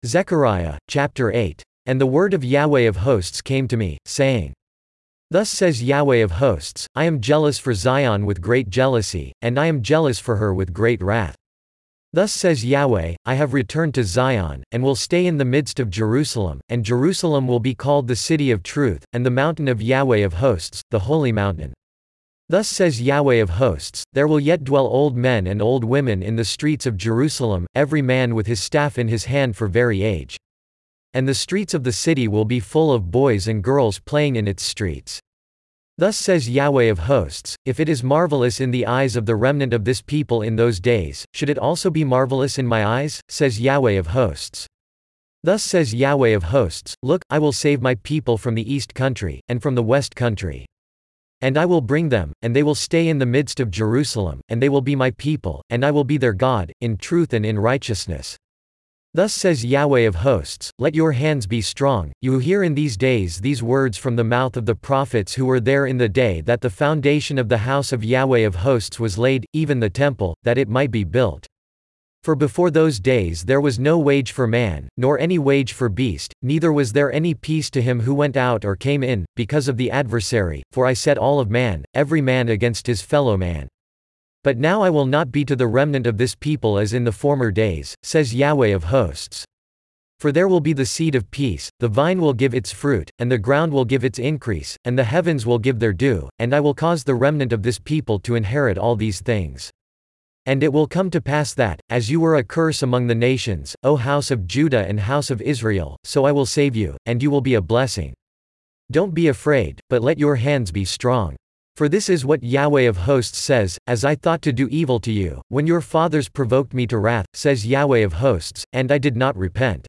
Zechariah, chapter 8. And the word of Yahweh of hosts came to me, saying, Thus says Yahweh of hosts, I am jealous for Zion with great jealousy, and I am jealous for her with great wrath. Thus says Yahweh, I have returned to Zion, and will stay in the midst of Jerusalem, and Jerusalem will be called the city of truth, and the mountain of Yahweh of hosts, the holy mountain. Thus says Yahweh of hosts, there will yet dwell old men and old women in the streets of Jerusalem, every man with his staff in his hand for very age. And the streets of the city will be full of boys and girls playing in its streets. Thus says Yahweh of hosts, if it is marvelous in the eyes of the remnant of this people in those days, should it also be marvelous in my eyes, says Yahweh of hosts. Thus says Yahweh of hosts, look, I will save my people from the east country, and from the west country. And I will bring them, and they will stay in the midst of Jerusalem, and they will be my people, and I will be their God, in truth and in righteousness. Thus says Yahweh of hosts, let your hands be strong, you who hear in these days these words from the mouth of the prophets who were there in the day that the foundation of the house of Yahweh of hosts was laid, even the temple, that it might be built. For before those days there was no wage for man, nor any wage for beast, neither was there any peace to him who went out or came in, because of the adversary, for I set all of man, every man against his fellow man. But now I will not be to the remnant of this people as in the former days, says Yahweh of hosts. For there will be the seed of peace, the vine will give its fruit, and the ground will give its increase, and the heavens will give their due, and I will cause the remnant of this people to inherit all these things. And it will come to pass that, as you were a curse among the nations, O house of Judah and house of Israel, so I will save you, and you will be a blessing. Don't be afraid, but let your hands be strong. For this is what Yahweh of hosts says, as I thought to do evil to you, when your fathers provoked me to wrath, says Yahweh of hosts, and I did not repent.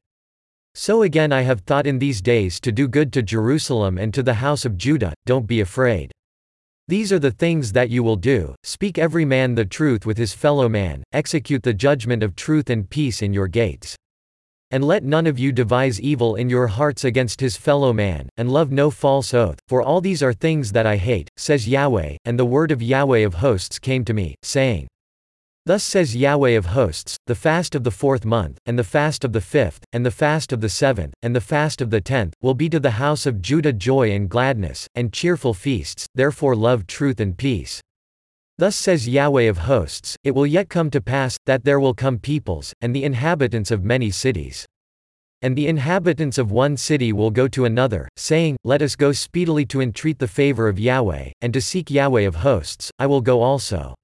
So again I have thought in these days to do good to Jerusalem and to the house of Judah, don't be afraid. These are the things that you will do, speak every man the truth with his fellow man, execute the judgment of truth and peace in your gates. And let none of you devise evil in your hearts against his fellow man, and love no false oath, for all these are things that I hate, says Yahweh, and the word of Yahweh of hosts came to me, saying, Thus says Yahweh of hosts, the fast of the 4th month, and the fast of the 5th, and the fast of the 7th, and the fast of the 10th, will be to the house of Judah joy and gladness, and cheerful feasts, therefore love truth and peace. Thus says Yahweh of hosts, it will yet come to pass, that there will come peoples, and the inhabitants of many cities. And the inhabitants of one city will go to another, saying, Let us go speedily to entreat the favor of Yahweh, and to seek Yahweh of hosts, I will go also.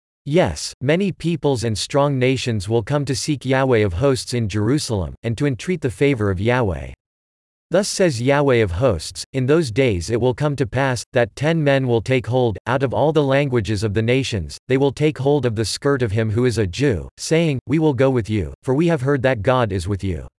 Yes, many peoples and strong nations will come to seek Yahweh of hosts in Jerusalem, and to entreat the favor of Yahweh. Thus says Yahweh of hosts, in those days it will come to pass, that 10 men will take hold, out of all the languages of the nations, they will take hold of the skirt of him who is a Jew, saying, We will go with you, for we have heard that God is with you.